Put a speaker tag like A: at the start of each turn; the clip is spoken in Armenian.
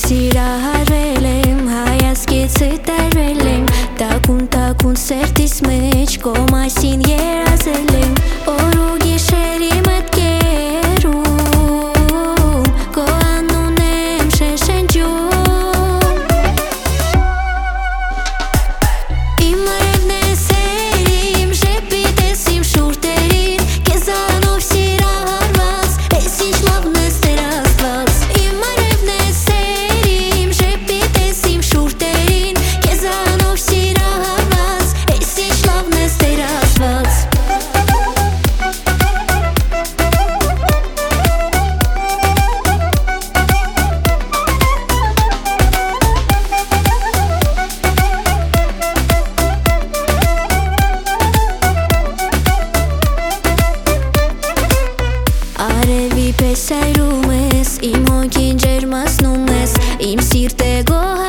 A: Սիրահարվել եմ, հայացքիցը տարվել եմ, տակուն սերտիս մեջ կոմասին երազել եմ, օր ու գիշերի մտքերում քո անուն եմ շշնջում, իմ արևն ես իմ ժպիտ ես իմ շուրթերին, քեզանով սիրահարված, ես ինչ լավն ես Տեր Աստված, իմ արևն ես իմ ժպիտ ես իմ շուրթերին, քեզանով սիրահարված, ես ինչ լավն ես Տեր Աստված. Արևի պես այրում ես, իմ հոգին ջերմացնում ես, իմ սիրտը գոհ